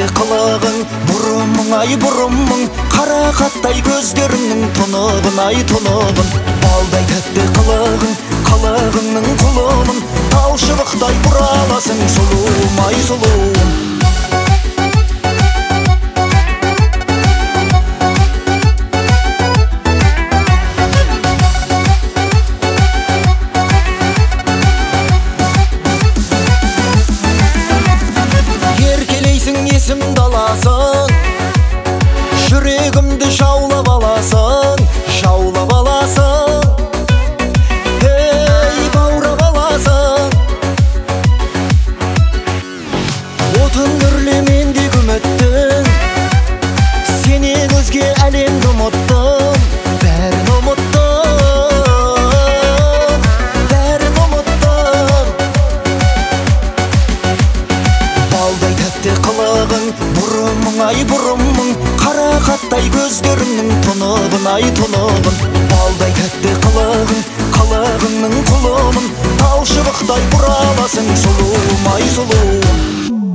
тәтті қылығың, бұрымың ай бұрымың, қара қаттай көздеріңнің тұнығын ай тұнығын. Балдай тәтті қылығың, қылығыңның құлымын, тал шыбықтай бұраласың сұлуым ай сұлуым. Есімді аласың, жүрегімді жаулап аласың, жаулап аласың, ей баурап аласың. Отын үрлемен де үміттің, сенен өзге әлемді ұмыттым, бәрін ұмыттым, бәрін ұмыттым. Балдай тәтті қылығың, бұрымың ай бұрымың, қара қаттай көздеріңнің тұнығын ай тұнығын. Балдай тәтті қылығың, қылығыңның құлымын, тал шыбықтай бұраласың сұлуым ай сұлуым.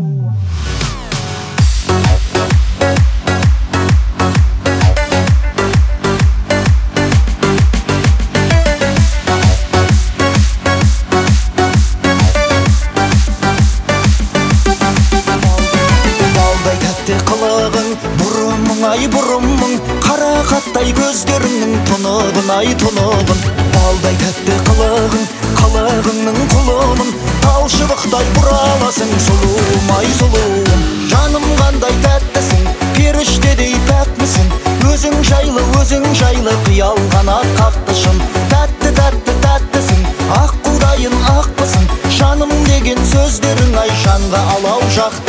Қылығың, бұрымың ай бұрымың, қара қаттай көздеріңнің тұнығын ай тұнығын. Балдай тәтті қылығың, қылығыңның құлымын, тал шыбықтай бұраласың сұлуым ай сұлуым. Жаным қандай тәттісің, періштедей пәкмісің, өзің жайлы қиял қанат қақтышын. Тәтті тәтті тәттісің, ақ құдайын ақпысың, жаным деген сөздерің ай жанға алау жақ.